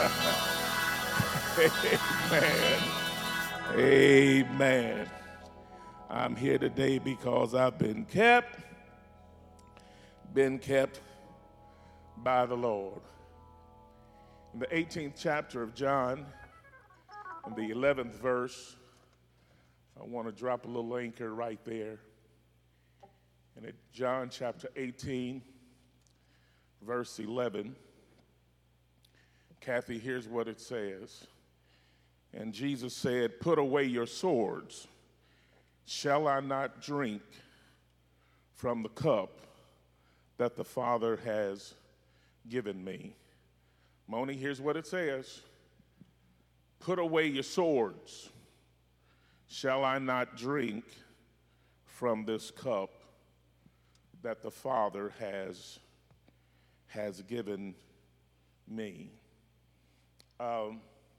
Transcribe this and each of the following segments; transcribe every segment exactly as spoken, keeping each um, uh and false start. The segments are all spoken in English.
Amen. Amen. I'm here today because I've been kept, been kept by the Lord. In the eighteenth chapter of John, in the eleventh verse, I want to drop a little anchor right there. And in John chapter eighteen, verse eleven, Kathy, here's what it says. And Jesus said, "Put away your swords. Shall I not drink from the cup that the Father has given me?" Moni, here's what it says. Put away your swords. Shall I not drink from this cup that the Father has, has given me? Um,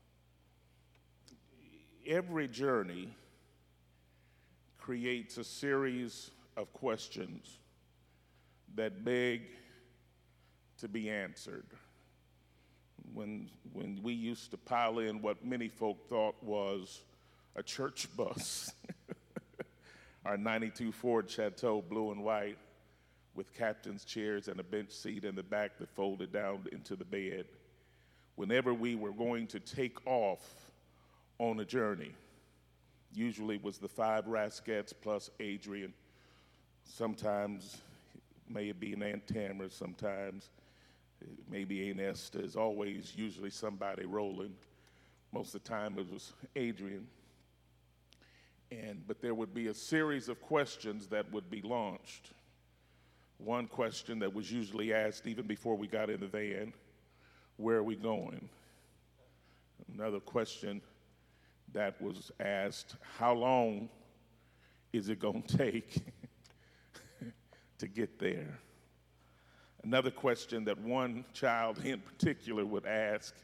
every journey creates a series of questions that beg to be answered. When, when we used to pile in what many folk thought was a church bus, our ninety-two Ford Chateau, blue and white, with captain's chairs and a bench seat in the back that folded down into the bed, whenever we were going to take off on a journey, usually it was the five Rascats plus Adrian. Sometimes it may be an Aunt Tamara, sometimes it may be Aunt Esther. There's always usually somebody rolling. Most of the time it was Adrian. And but there would be a series of questions that would be launched. One question that was usually asked even before we got in the van, where are we going? Another question that was asked, how long is it going to take to get there? Another question that one child in particular would ask,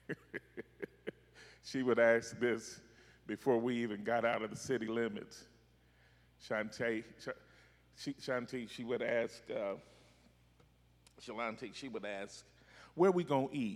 she would ask this before we even got out of the city limits. Shantae, she, Shantae, she would ask, uh, Shalante, she would ask, where we going to eat?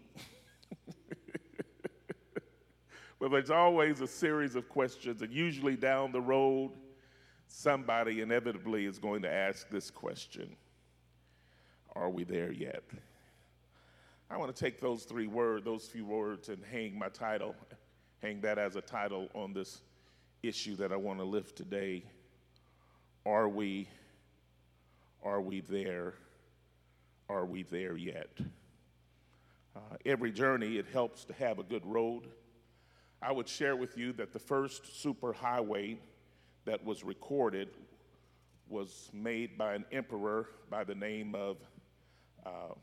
Well, there's always a series of questions, and usually down the road, somebody inevitably is going to ask this question. Are we there yet? I want to take those three words, those few words, and hang my title, hang that as a title on this issue that I want to lift today. Are we, are we there? Are we there yet? Uh, every journey, it helps to have a good road. I would share with you that the first superhighway that was recorded was made by an emperor by the name of uh,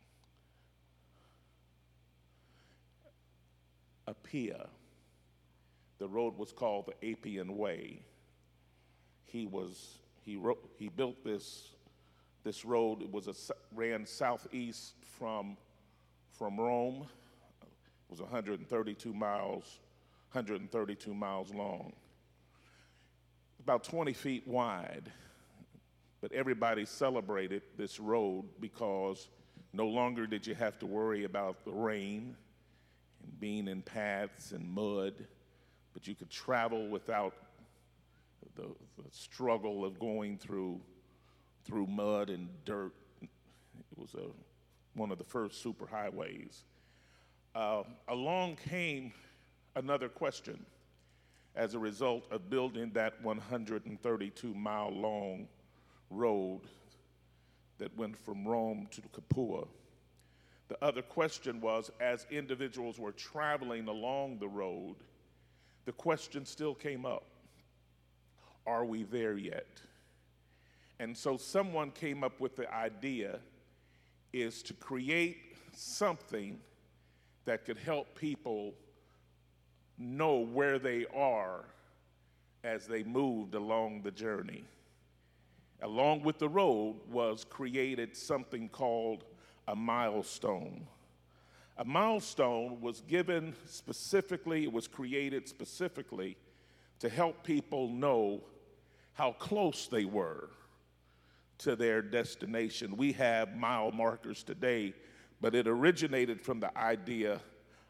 Apia. The road was called the Appian Way. He was he wrote he built this this road. It was a ran southeast from from Rome. It was one hundred thirty-two miles, one hundred thirty-two miles long, about twenty feet wide. But everybody celebrated this road because no longer did you have to worry about the rain and being in paths and mud, but you could travel without the, the struggle of going through through mud and dirt. It was a, one of the first superhighways. Uh, along came another question as a result of building that one hundred thirty-two mile long road that went from Rome to Capua. The other question was, as individuals were traveling along the road, the question still came up, are we there yet? And so someone came up with the idea is to create something that could help people know where they are as they moved along the journey. Along with the road was created something called a milestone. A milestone was given specifically, it was created specifically to help people know how close they were to their destination. We have mile markers today, but it originated from the idea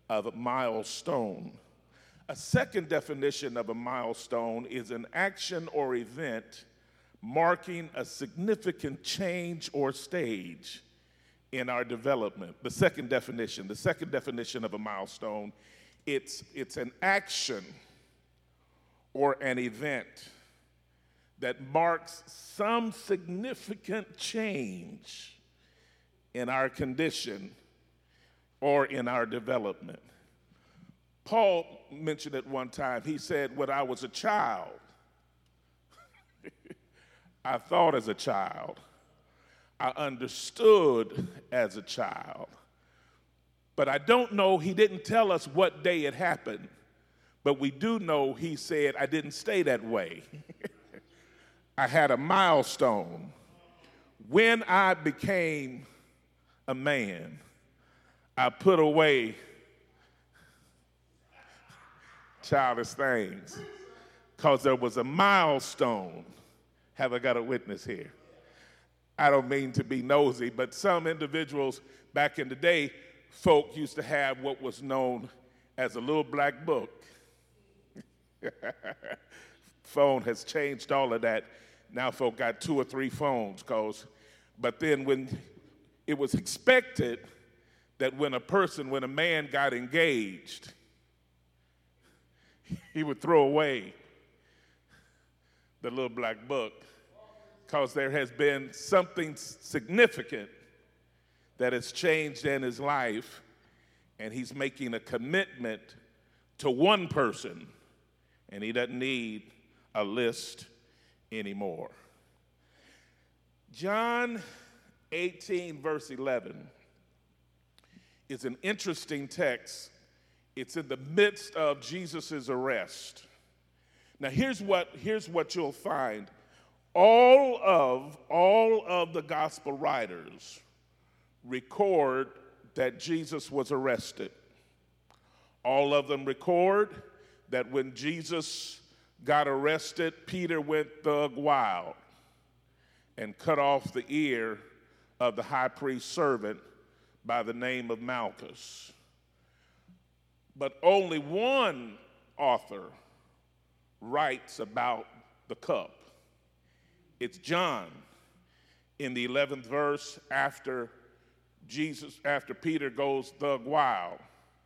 of a milestone. A second definition of a milestone is an action or event marking a significant change or stage in our development. The second definition, the second definition of a milestone, it's, it's an action or an event that marks some significant change in our condition or in our development. Paul mentioned it one time. He said, when I was a child, I thought as a child, I understood as a child. But I don't know, he didn't tell us what day it happened, but we do know he said, I didn't stay that way. I had a milestone. When I became a man, I put away childish things because there was a milestone. Have I got a witness here? I don't mean to be nosy, but some individuals back in the day, folk used to have what was known as a little black book. Phone has changed all of that. Now folk got two or three phones, cause, but then when it was expected that when a person, when a man got engaged, he would throw away the little black book, because there has been something significant that has changed in his life, and he's making a commitment to one person, and he doesn't need a list anymore. John eighteen, verse eleven is an interesting text. It's in the midst of Jesus' arrest. Now here's what, here's what you'll find. All of, all of the gospel writers record that Jesus was arrested. All of them record that when Jesus got arrested, Peter went thug wild and cut off the ear of the high priest's servant by the name of Malchus. But only one author writes about the cup. It's John. In the eleventh verse, after Jesus, after Peter goes thug wild,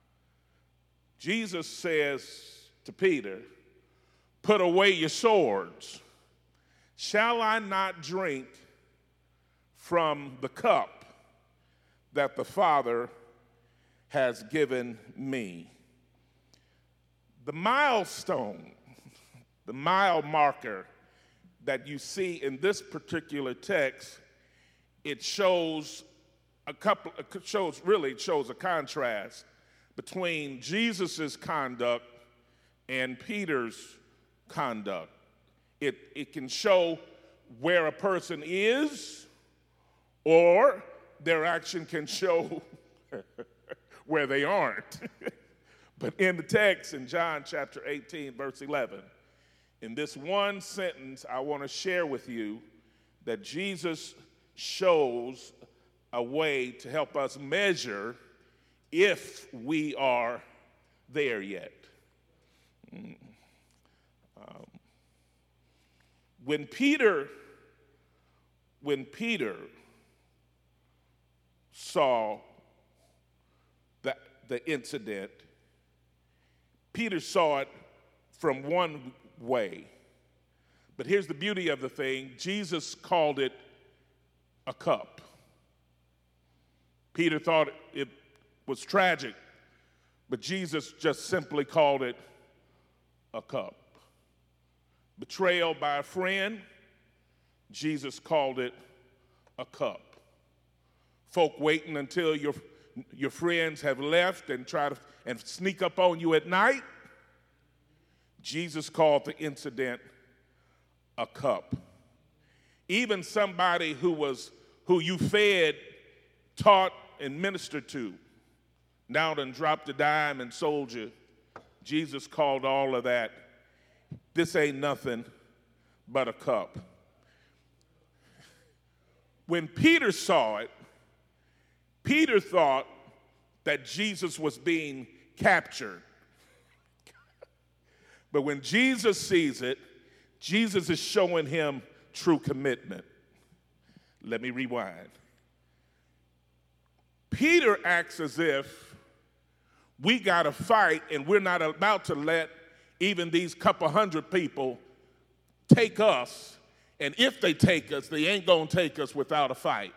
Jesus says to Peter, "Put away your swords. Shall I not drink from the cup that the Father has given me?" The milestone, the mile marker that you see in this particular text, it shows a couple, it shows really it shows a contrast between Jesus's conduct and Peter's conduct. It, it can show where a person is, or their action can show where they aren't. But in the text, in John chapter eighteen, verse eleven, in this one sentence, I want to share with you that Jesus shows a way to help us measure if we are there yet. Mm. Um, when Peter, when Peter saw the, the incident, Peter saw it from one way. But here's the beauty of the thing. Jesus called it a cup. Peter thought it was tragic, but Jesus just simply called it a cup. Betrayal by a friend, Jesus called it a cup. Folk waiting until your, your friends have left and try to and sneak up on you at night, Jesus called the incident a cup. Even somebody who was who you fed, taught, and ministered to, now done dropped a dime and sold you. Jesus called all of that, this ain't nothing but a cup. When Peter saw it, Peter thought that Jesus was being captured. But when Jesus sees it, Jesus is showing him true commitment. Let me rewind. Peter acts as if we got to fight and we're not about to let even these couple hundred people take us. And if they take us, they ain't going to take us without a fight.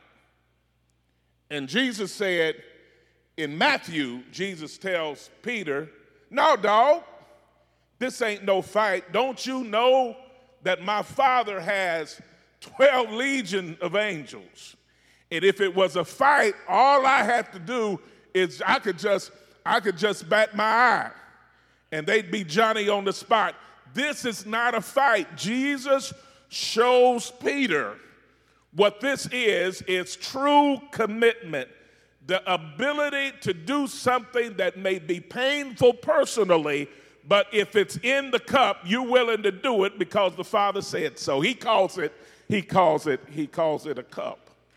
And Jesus said, in Matthew, Jesus tells Peter, no, dog, this ain't no fight. Don't you know that my Father has twelve legions of angels? And if it was a fight, all I have to do is I could just, I could just bat my eye and they'd be Johnny on the spot. This is not a fight. Jesus shows Peter what this is. It's true commitment. The ability to do something that may be painful personally, but if it's in the cup, you're willing to do it because the Father said so. He calls it, he calls it, he calls it a cup.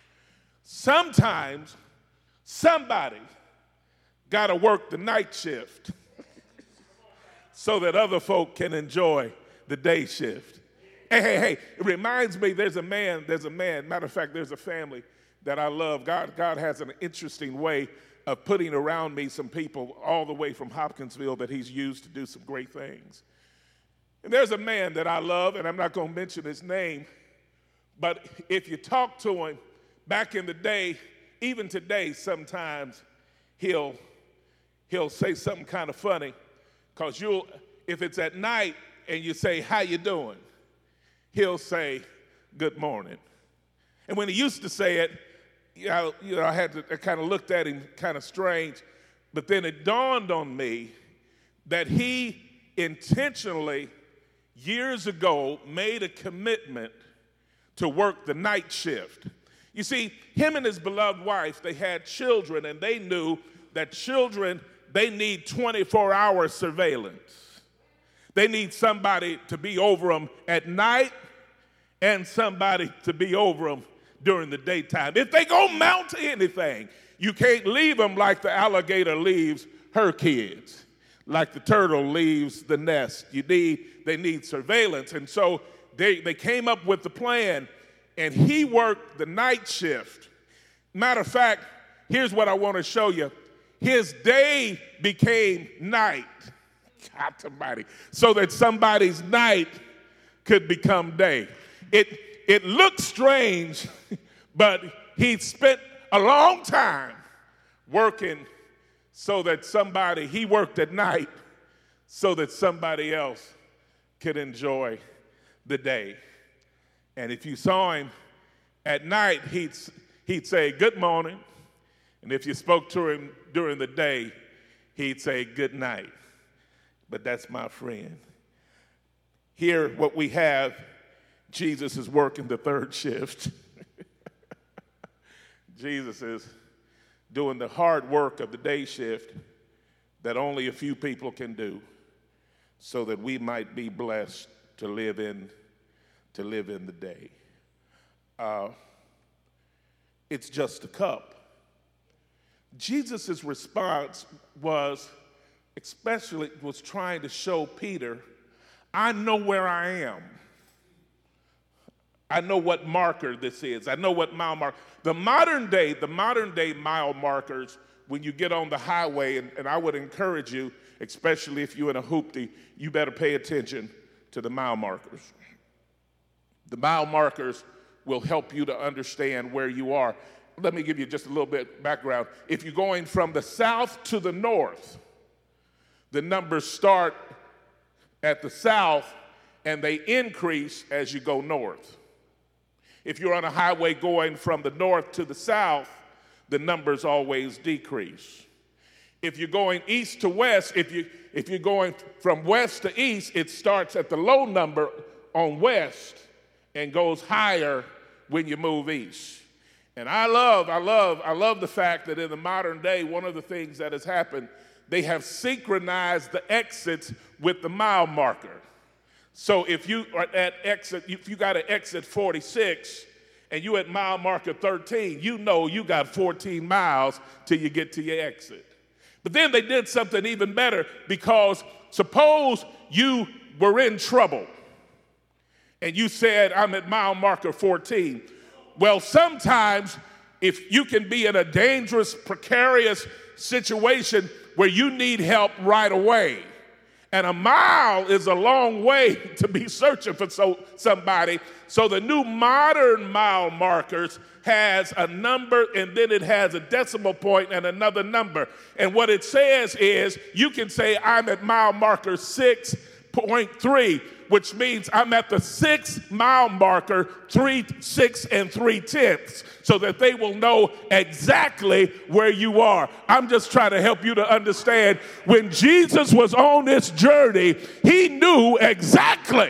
Sometimes somebody got to work the night shift so that other folk can enjoy the day shift. Hey, hey, hey, it reminds me there's a man, there's a man, matter of fact, there's a family that I love. God, God has an interesting way of putting around me some people all the way from Hopkinsville that he's used to do some great things. And there's a man that I love, and I'm not going to mention his name, but if you talk to him back in the day, even today, sometimes he'll, he'll say something kind of funny. Because you'll, if it's at night and you say, how you doing? He'll say, good morning. And when he used to say it, you know, you know I had to, I kind of looked at him kind of strange. But then it dawned on me that he intentionally, years ago, made a commitment to work the night shift. You see, him and his beloved wife, they had children, and they knew that children, they need twenty-four hour surveillance. They need somebody to be over them at night and somebody to be over them during the daytime. If they go mount to anything, you can't leave them like the alligator leaves her kids, like the turtle leaves the nest. You need, they need surveillance. And so they, they came up with the plan, and he worked the night shift. Matter of fact, here's what I want to show you. His day became night, God Almighty, so that somebody's night could become day. It, it looked strange, but he spent a long time working so that somebody, he worked at night so that somebody else could enjoy the day. And if you saw him at night, he'd, he'd say, good morning. And if you spoke to him during the day, he'd say, good night. But that's my friend. Here, what we have, Jesus is working the third shift. Jesus is doing the hard work of the day shift that only a few people can do so that we might be blessed to live in, to live in the day. Uh, it's just a cup. Jesus' response was, especially was trying to show Peter, I know where I am. I know what marker this is. I know what mile marker. The modern day, the modern day mile markers, when you get on the highway, and, and I would encourage you, especially if you're in a hoopty, you better pay attention to the mile markers. The mile markers will help you to understand where you are. Let me give you just a little bit background. If you're going from the south to the north, the numbers start at the south and they increase as you go north. If you're on a highway going from the north to the south, the numbers always decrease. If you're going east to west, if, you, if you're going from west to east, it starts at the low number on west and goes higher when you move east. And I love, I love, I love the fact that in the modern day, one of the things that has happened, they have synchronized the exits with the mile marker. So if you are at exit, if you got an exit forty-six and you at mile marker thirteen, you know you got fourteen miles till you get to your exit. But then they did something even better, because suppose you were in trouble and you said, I'm at mile marker fourteen. Well, sometimes if you can be in a dangerous, precarious situation where you need help right away, and a mile is a long way to be searching for so, somebody. So the new modern mile markers has a number, and then it has a decimal point and another number. And what it says is you can say, I'm at mile marker six point three, which means I'm at the six mile marker, three, six, and three tenths, so that they will know exactly where you are. I'm just trying to help you to understand, when Jesus was on this journey, he knew exactly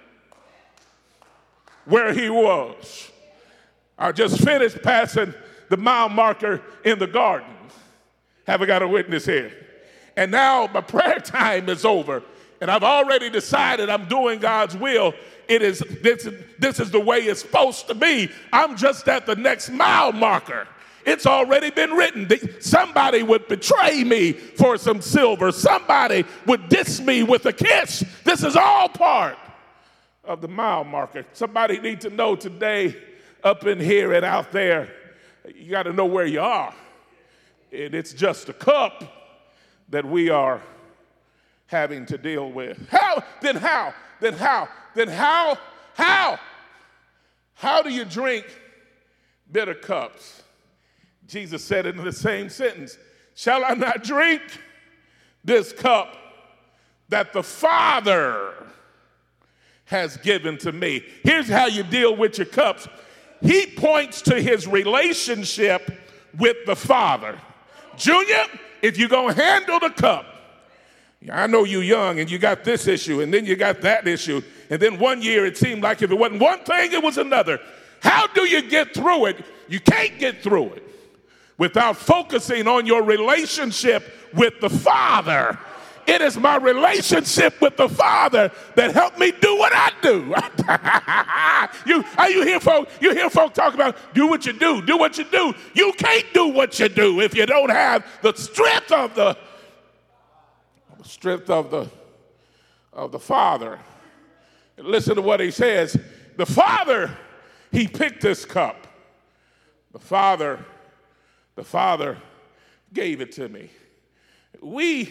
where he was. I just finished passing the mile marker in the garden. Haven't got a witness here. And now my prayer time is over, and I've already decided I'm doing God's will. It is this, this is the way it's supposed to be. I'm just at the next mile marker. It's already been written. Somebody would betray me for some silver. Somebody would diss me with a kiss. This is all part of the mile marker. Somebody needs to know today, up in here and out there, you got to know where you are. And it's just a cup that we are having to deal with. How? Then how? Then how? Then how? How? How do you drink bitter cups? Jesus said it in the same sentence. Shall I not drink this cup that the Father has given to me? Here's how you deal with your cups. He points to his relationship with the Father. Junior, if you're going to handle the cup, I know you're young and you got this issue and then you got that issue, and then one year it seemed like if it wasn't one thing, it was another. How do you get through it? You can't get through it without focusing on your relationship with the Father. It is my relationship with the Father that helped me do what I do. you, you hear folk, you hear folk talk about do what you do, do what you do. You can't do what you do if you don't have the strength of the, the strength of the of the Father. And listen to what he says. The Father, he picked this cup. The Father, the Father gave it to me. We,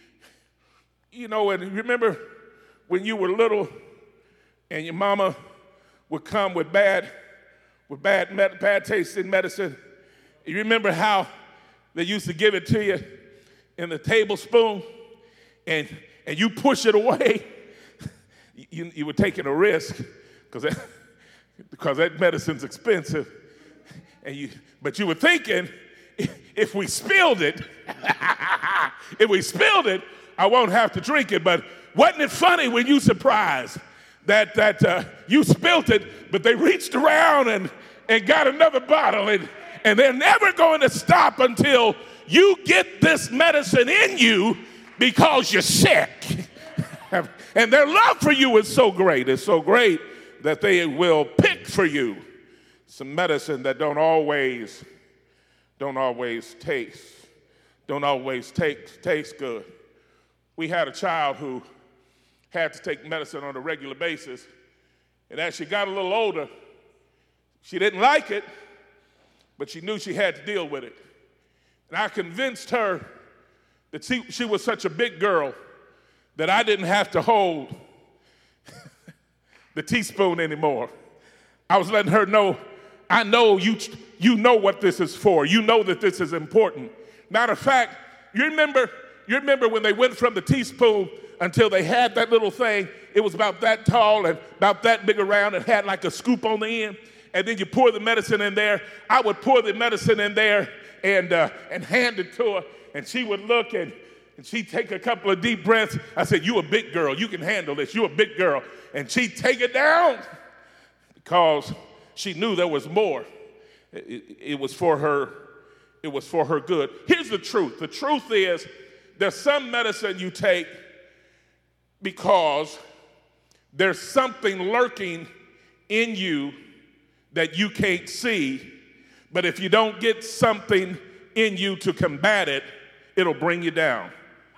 you know, and remember when you were little and your mama would come with bad, with bad, bad tasting medicine. You remember how they used to give it to you in the tablespoon, and and you push it away. You, you were taking a risk because that, because that medicine's expensive, and you but you were thinking, if we spilled it, if we spilled it, I won't have to drink it. But wasn't it funny when you surprised that that uh, you spilled it, but they reached around and, and got another bottle, and, and they're never going to stop until you get this medicine in you because you're sick. And their love for you is so great. It's so great that they will pick for you some medicine that don't always, don't always taste, don't always take, taste good. We had a child who had to take medicine on a regular basis, and as she got a little older, she didn't like it, but she knew she had to deal with it. And I convinced her that she, she was such a big girl that I didn't have to hold the teaspoon anymore. I was letting her know, I know you, you know what this is for. You know that this is important. Matter of fact, you remember, you remember when they went from the teaspoon until they had that little thing, it was about that tall and about that big around and had like a scoop on the end, and then you pour the medicine in there. I would pour the medicine in there and, uh, and hand it to her, and she would look and And she'd take a couple of deep breaths. I said, you a big girl. You can handle this. You a big girl. And she'd take it down because she knew there was more. It, it was for her, it was for her good. Here's the truth. The truth is there's some medicine you take because there's something lurking in you that you can't see. But if you don't get something in you to combat it, it'll bring you down.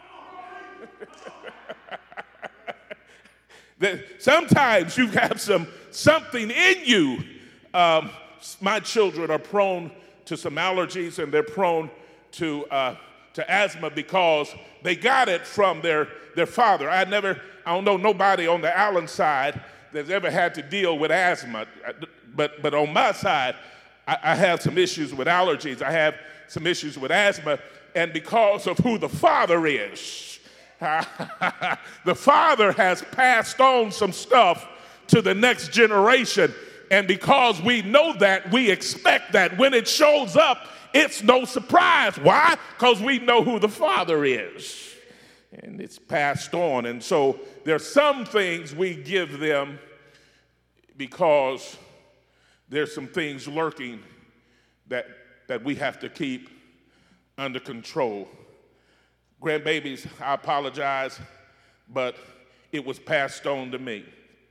That sometimes you have some something in you. Um, my children are prone to some allergies, and they're prone to uh, to asthma because they got it from their their father. I never, I don't know nobody on the Allen side that's ever had to deal with asthma, but but on my side, I, I have some issues with allergies. I have some issues with asthma, and because of who the father is. The father has passed on some stuff to the next generation, and because we know that, we expect that when it shows up, it's no surprise. Why? Because we know who the father is, and it's passed on. And so there's some things we give them because there's some things lurking that, that we have to keep under control. Grandbabies, I apologize, but it was passed on to me.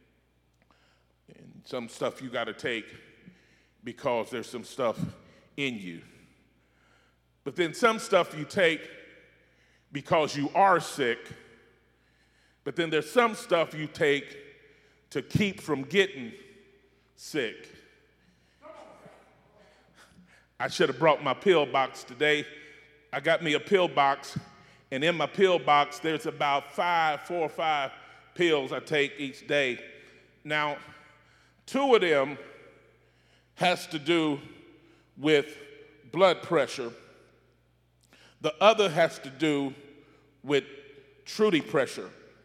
And some stuff you got to take because there's some stuff in you. But then some stuff you take because you are sick. But then there's some stuff you take to keep from getting sick. I should have brought my pill box today. I got me a pill box. And in my pill box, there's about five, four or five pills I take each day. Now, two of them has to do with blood pressure. The other has to do with Trudy pressure.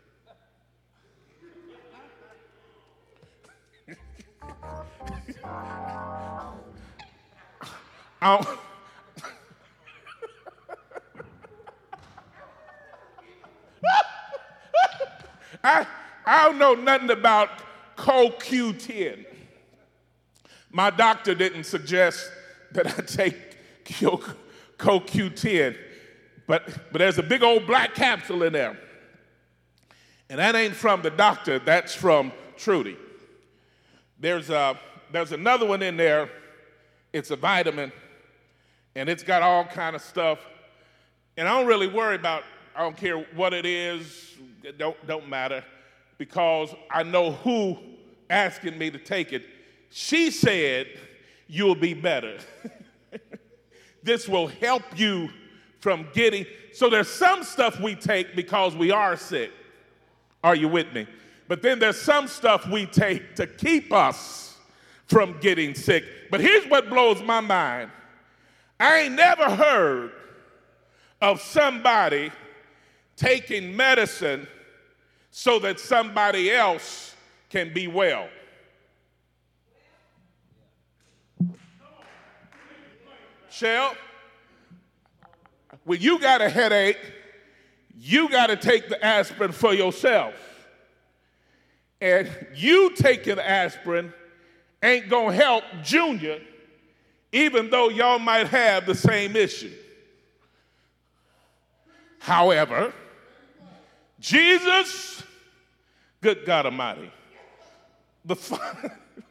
I don't, I, I don't know nothing about Co Q ten. My doctor didn't suggest that I take Co Q ten, but, but there's a big old black capsule in there. And that ain't from the doctor, that's from Trudy. There's, a, there's another one in there, it's a vitamin, and it's got all kind of stuff. And I don't really worry about, I don't care what it is, it don't, don't matter, because I know who asking me to take it. She said, you'll be better. This will help you from getting, so there's some stuff we take because we are sick. Are you with me? But then there's some stuff we take to keep us from getting sick. But here's what blows my mind. I ain't never heard of somebody taking medicine so that somebody else can be well. Shell, when you got a headache, you got to take the aspirin for yourself. And you taking aspirin ain't going to help Junior, even though y'all might have the same issue. However, Jesus, good God Almighty, the, fa-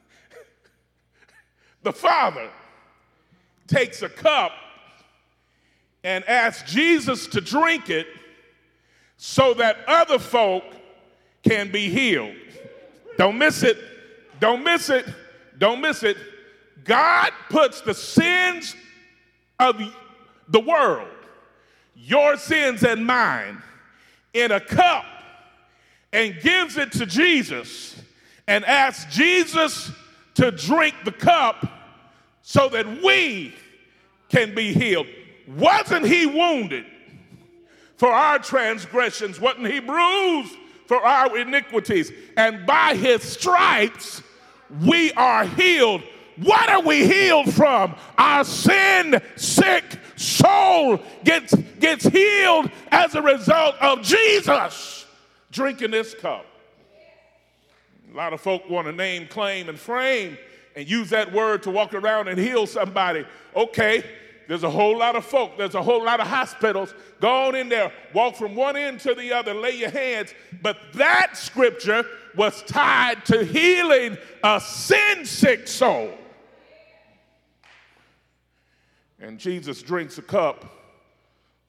the Father takes a cup and asks Jesus to drink it so that other folk can be healed. Don't miss it. Don't miss it. Don't miss it. God puts the sins of the world, your sins and mine, in a cup and gives it to Jesus and asks Jesus to drink the cup so that we can be healed. Wasn't he wounded for our transgressions? Wasn't he bruised for our iniquities? And by his stripes, we are healed. What are we healed from? Our sin-sick soul gets, gets healed as a result of Jesus drinking this cup. A lot of folk want to name, claim, and frame and use that word to walk around and heal somebody. Okay, there's a whole lot of folk. There's a whole lot of hospitals. Go on in there, walk from one end to the other, lay your hands. But that scripture was tied to healing a sin-sick soul. And Jesus drinks a cup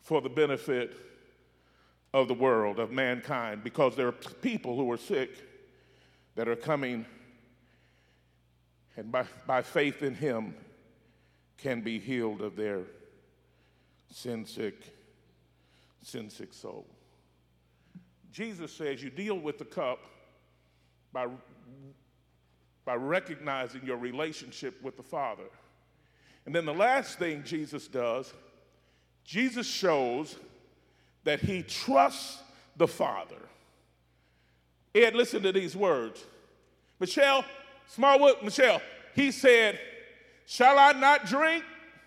for the benefit of the world, of mankind, because there are people who are sick that are coming and by, by faith in him can be healed of their sin-sick, sin-sick soul. Jesus says you deal with the cup by, by recognizing your relationship with the Father. And then the last thing Jesus does, Jesus shows that he trusts the Father. Ed, listen to these words. Michelle, Smallwood, Michelle, he said, shall I not drink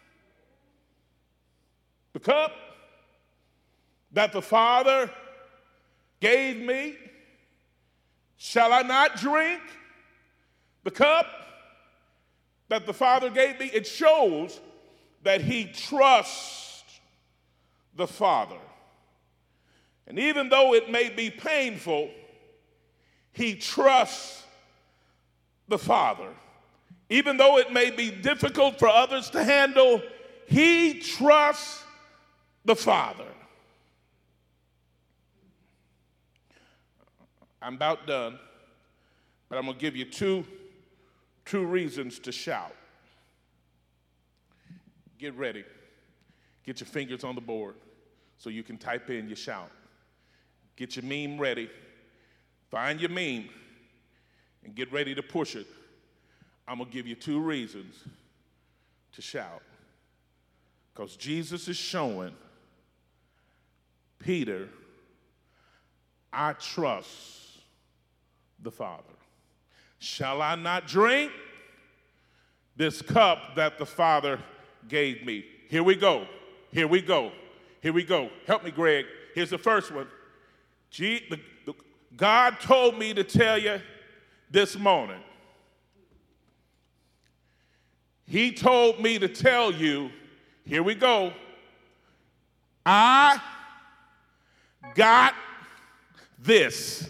the cup that the Father gave me? Shall I not drink the cup that the Father gave me? It shows that he trusts the Father. And even though it may be painful, he trusts the Father. Even though it may be difficult for others to handle, he trusts the Father. I'm about done, but I'm going to give you two, two reasons to shout. Get ready. Get your fingers on the board so you can type in your shout. Get your meme ready. Find your meme and get ready to push it. I'm going to give you two reasons to shout. Because Jesus is showing Peter, I trust the Father. Shall I not drink this cup that the Father gave me? Here we go. Here we go. Here we go. Help me, Greg. Here's the first one. Gee, the, the, God told me to tell you this morning. He told me to tell you, here we go, I got this.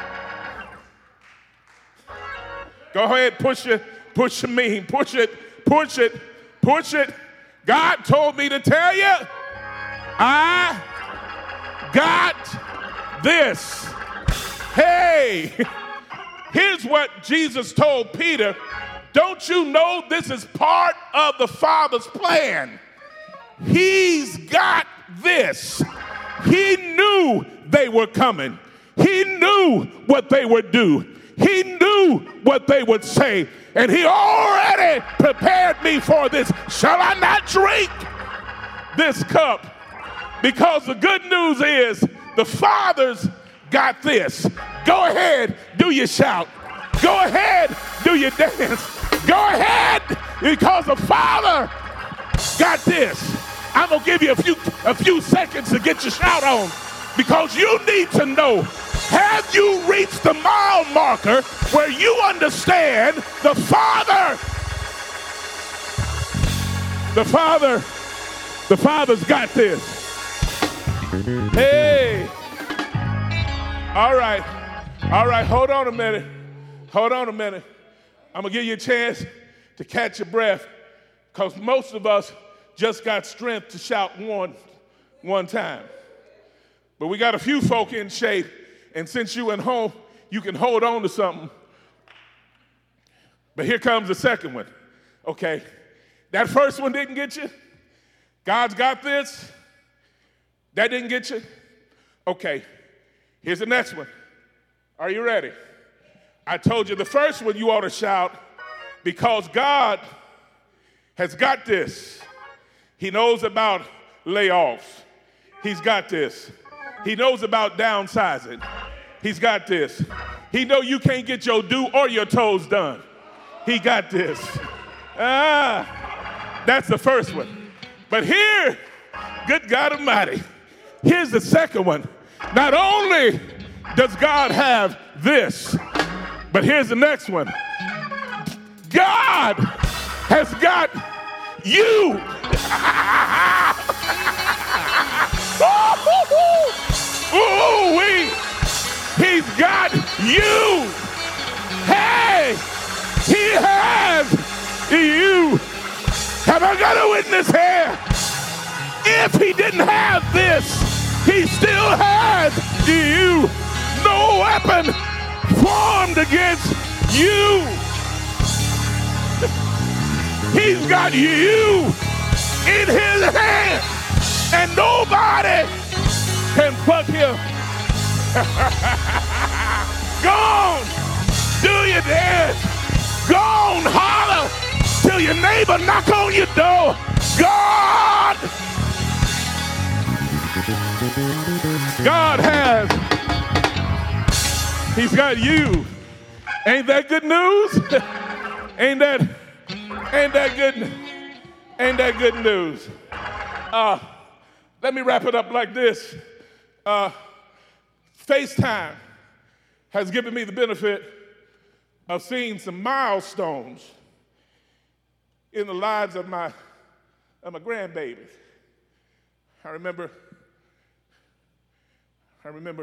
Go ahead, push it, push your meme, push it, push it, push it. God told me to tell you, I got this. Hey, here's what Jesus told Peter. Don't you know this is part of the Father's plan? He's got this. He knew they were coming. He knew what they would do. He knew what they would say. And he already prepared me for this. Shall I not drink this cup? Because the good news is the Father's got this. Go ahead, do your shout. Go ahead, do your dance. Go ahead, because the Father got this. I'm going to give you a few, a few seconds to get your shout on, because you need to know, have you reached the mile marker where you understand the Father, the Father, the Father's got this. Hey, all right, all right, hold on a minute, hold on a minute. I'm going to give you a chance to catch your breath, because most of us just got strength to shout one, one time. But we got a few folk in shape, and since you went home, you can hold on to something. But here comes the second one. Okay, that first one didn't get you? God's got this? That didn't get you? Okay, here's the next one. Are you ready? I told you the first one you ought to shout, because God has got this. He knows about layoffs. He's got this. He knows about downsizing. He's got this. He know you can't get your do or your toes done. He got this. Ah, that's the first one. But here, good God Almighty, here's the second one. Not only does God have this, but here's the next one. God has got you. Ooh, wee. He's got you. Hey, he has you. Have I got a witness here? If he didn't have this, he still has you. No weapon formed against you. He's got you in his hand, and nobody can pluck him. Go on, do your dance. Go on, holler till your neighbor knock on your door. God, God has. He's got you. Ain't that good news? ain't that, ain't that good, ain't that good news? Uh, let me wrap it up like this. Uh, FaceTime has given me the benefit of seeing some milestones in the lives of my, of my grandbabies. I remember, I remember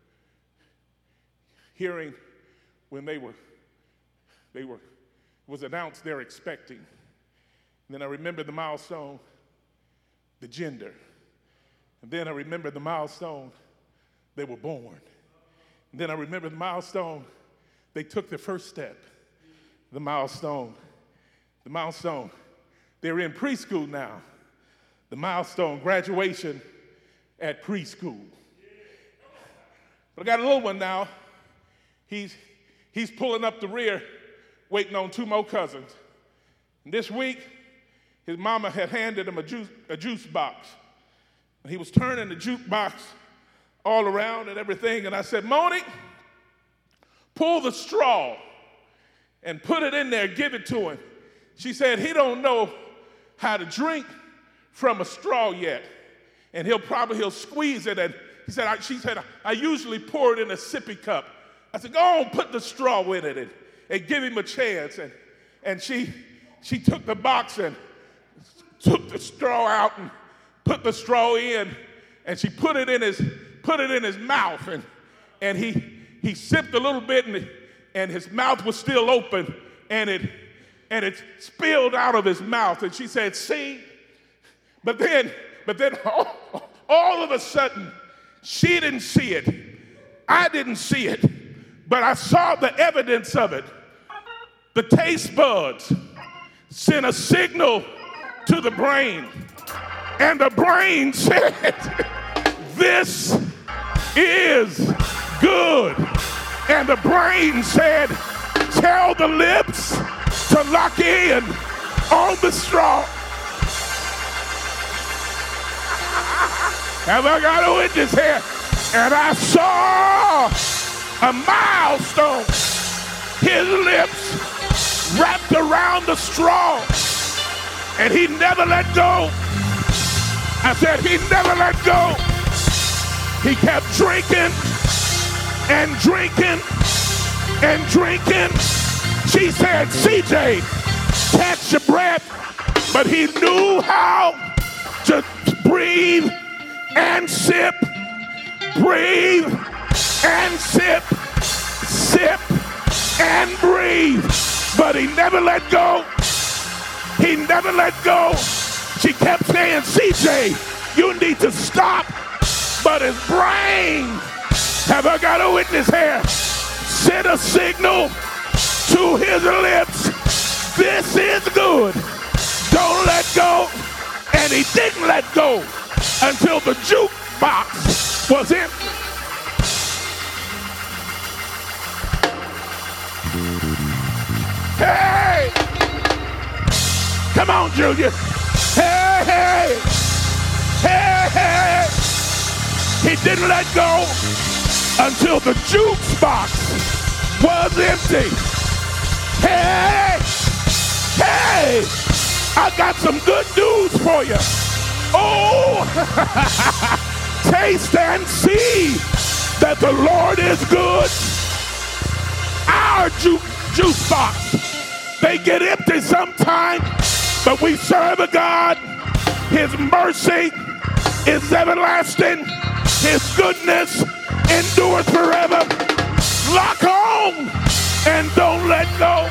hearing when they were, they were, it was announced they're expecting. And then I remember the milestone, the gender. And then I remember the milestone, they were born. And then I remember the milestone, they took their first step. The milestone, the milestone, they're in preschool now. The milestone, graduation at preschool. But I got a little one now. He's, he's pulling up the rear, waiting on two more cousins. And this week, his mama had handed him a juice, a juice box. And he was turning the jukebox all around and everything. And I said, Moni, pull the straw and put it in there, give it to him. She said, he don't know how to drink from a straw yet. And he'll probably, he'll squeeze it. And he said, I, she said, I usually pour it in a sippy cup. I said, go on, put the straw in it and, and give him a chance. And, and she, she took the box and took the straw out and put the straw in. And she put it in his, put it in his mouth. And, and he, he sipped a little bit and, and his mouth was still open. And it, and it spilled out of his mouth. And she said, see? But then, but then all, all of a sudden, she didn't see it. I didn't see it. But I saw the evidence of it. The taste buds sent a signal to the brain. And the brain said, this is good. And the brain said, tell the lips to lock in on the straw. Have I got a witness here? And I saw a milestone. His lips wrapped around the straw. And he never let go. I said he never let go. He kept drinking and drinking and drinking. She said, C J, catch your breath. But he knew how to breathe and sip, breathe and sip, sip and breathe. But he never let go. He never let go. She kept saying, C J, you need to stop. But his brain, have I got a witness here, sent a signal to his lips. This is good. Don't let go. And he didn't let go until the jukebox was empty. Hey! Come on, Junior. Hey, hey! Hey, hey! He didn't let go until the jukebox was empty. Hey! Hey! I got some good news for you. Oh! Taste and see that the Lord is good. Our ju- juice box, they get empty sometimes, but we serve a God. His mercy is everlasting. His goodness endures forever. Lock on and don't let go.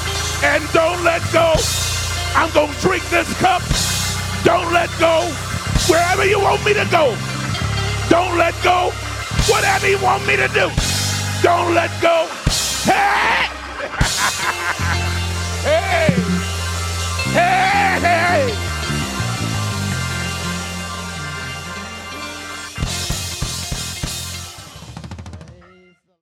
And don't let go. I'm going to drink this cup. Don't let go. Wherever you want me to go, don't let go. Whatever you want me to do, don't let go. Hey!